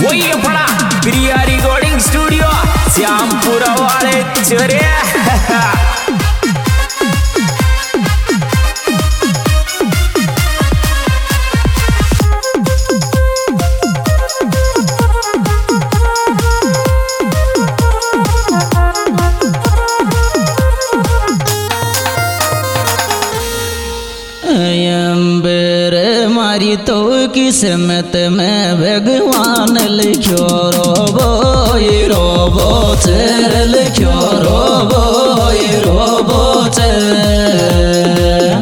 वही अपना प्रिया recording studio Shyampura वाले चोरे। मारी तो किस्मत में भगवान लिखो रोबो ये रोबो चेर लिखो रोबो ये रोबो चेर।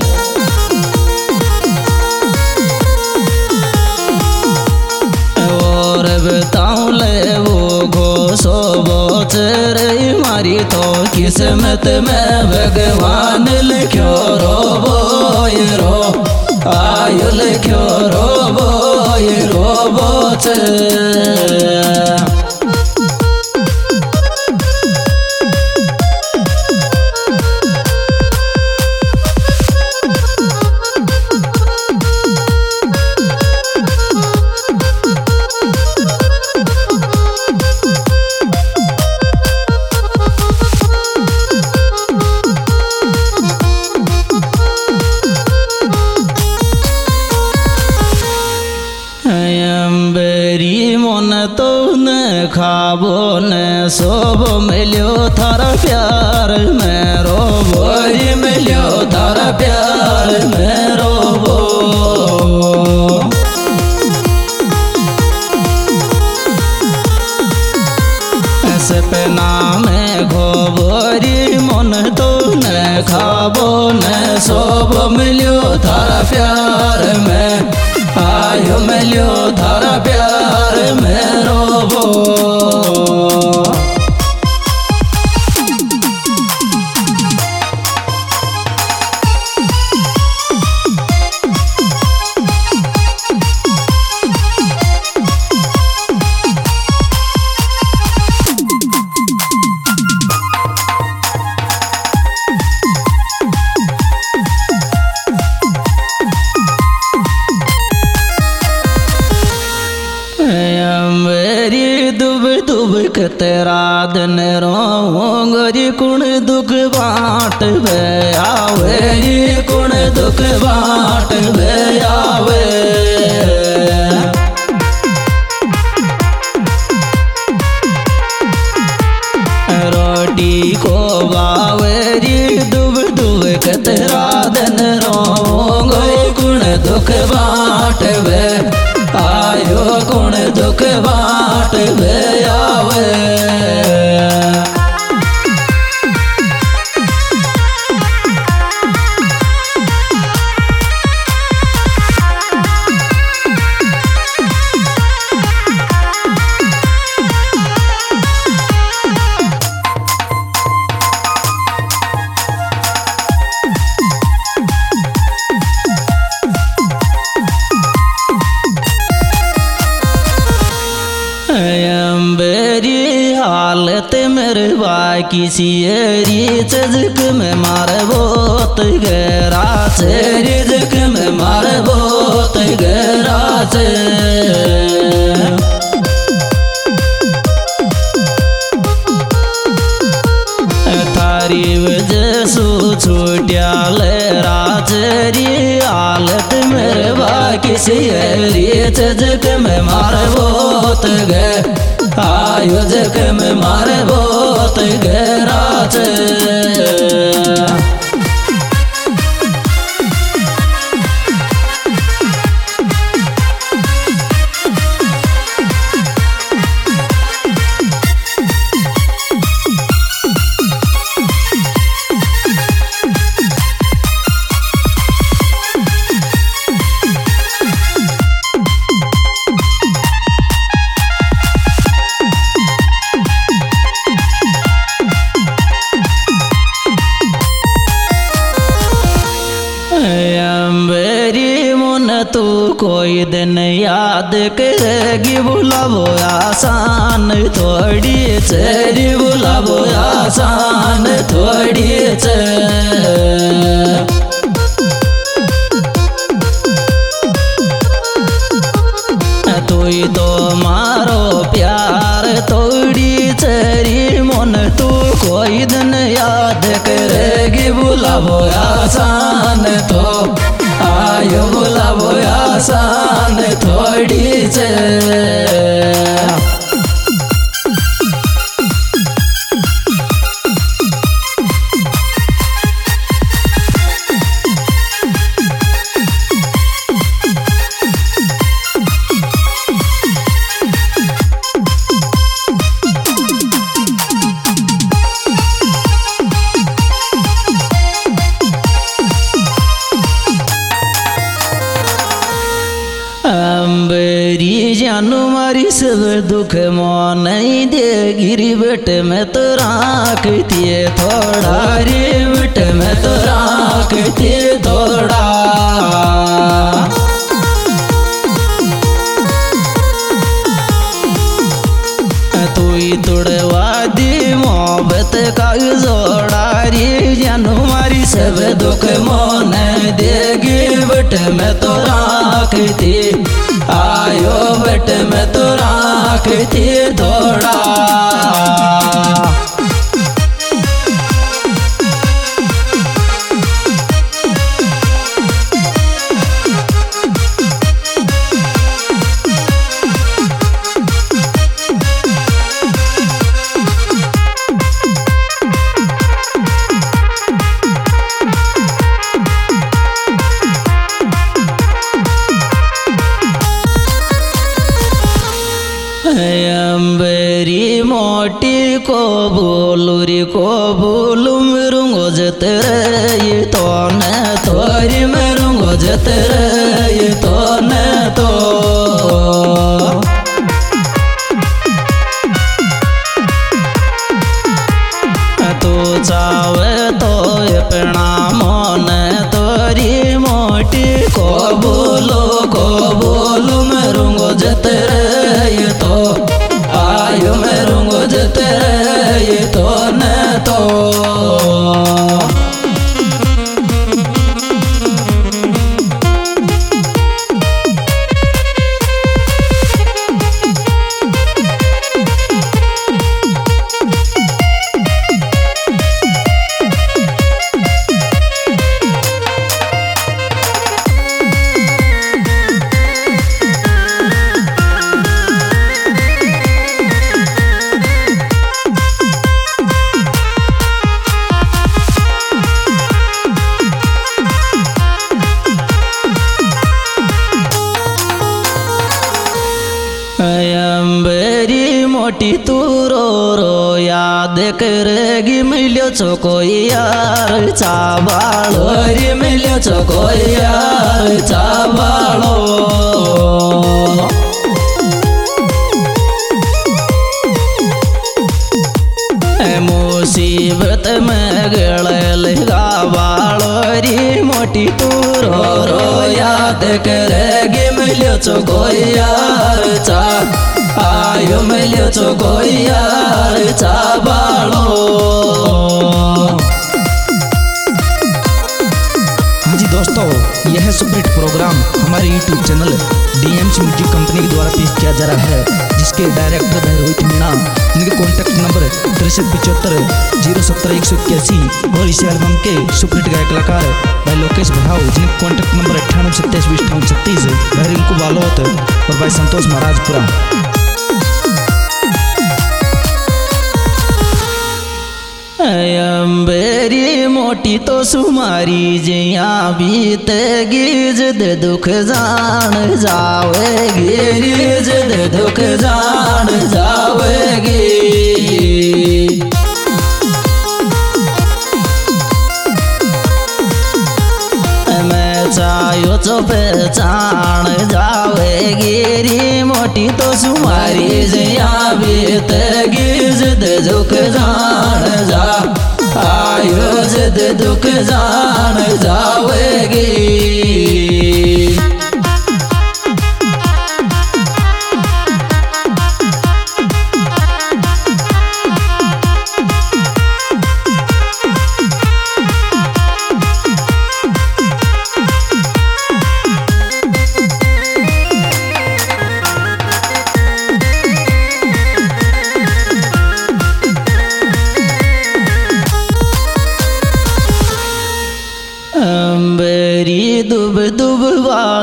और बताऊं ले वो घोसो बोचर मारी तो किस्मत में भगवान लिखो रोबो ये रो आयो लिखो रोबो ये रोबो चेर। तो न खाबो न सोबो मिलो थारा प्यार में रोबो मिलो थारा प्यार में रोबो। सपना में घोबोरी मन तो न खाबो न सोबो मिलो थारा प्यार में आयो मिलो थारा प्यार में रोबो। तेरा दिन रोंगरी कुण दुख बाट बे आवे कुण दुख बाट बे आवे। रोटी को बावेरी दुब दुब तेरा दिन रोंगरी कुण दुख बाट बे आयो कुण दुख बाट बे आवे। हालत मेरे बाकी सियरी चजक में मारे बोत गहरा से रिजक में मारे बोत गहरा से। थारी वजह सु छूटिया ले राजरी हालत मेरे बाकी सियरी चजक में मारे बोत गए आयो जग में मारे बोत गहरा से। तू कोई दिन याद करेगी बुलावो आसान थोड़ी चेरी बुलावो आसान थोड़ी चे। तू तो मारो बुलावो आसान तो आयो बुलावो आसान थोड़ी से अंबरी जानू मारी सब दुख मन दे गिरी बेट में तो राखती थोड़ा रे बेट में तो राखती थोड़ा तू ही तोड़वा दी मोहब्बत का जोड़ा रे जानू मारी सब दुख मन देगी बेट में तो राखती आयो बेट में तो राखती थोड़ा अंबरी मोटी को बोलू मेरूंगो जत ये तो न तोरी मेरूंगो जत ये तो न तो तू चावे तो अपना मन तोरी मोटी को बोलू मेरूंगो जत ये तो आयो मेरूंगो जत ये तो न तो अंबरी मोटी तू रो याद करेगी मिलो छो कोई यार चाबालो रे मिलो छो कोई यार चाबालो मुसीबत में गले लगा बालो री मोटी तू रो याद करेगी मिलो छो कोई यार चा आयो मिलो छो कोई यार चा बालो दोस्तों यह सुपरहिट प्रोग्राम हमारे YouTube channel DMC music company के द्वारा पेश किया जा रहा है, जिसके डायरेक्टर है रोहित मीणा। इनके कॉन्टैक्ट नंबर 6375 और इस एल्बम के सुपरहिट गायक कलाकार भाई लोकेश भाव, जिनके कॉन्टैक्ट नंबर 9827205836, भाई रिंकू बालोत और भाई संतोष महाराजपुरा। अंबेरी मोटी तो सुमारी जिया बीत गिज दे दुख जान जावेगी रिज दे दुख जान जावेगी। मैं चाहो तो पहचान जावेगी री मोटी तो सुमारी जिया बीत गिज दे दुख जान जा आयो जद दुख जान जावेगी।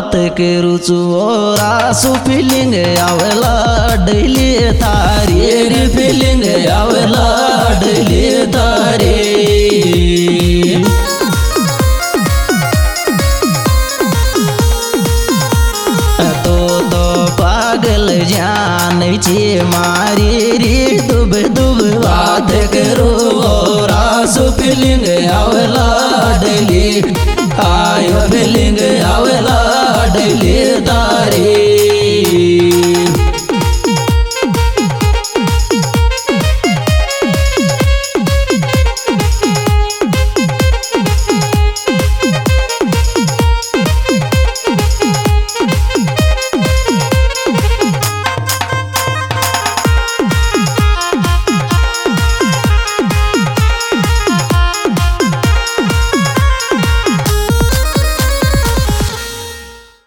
बात करू रासू फीलिंग आवला डैली तारी रे फीलिंग आवला डैली तारी पागल जान ची मारी रे दुब दुब बात करो रासू फीलिंग आवला डैली आयो फीलिंग आवला डैली तारी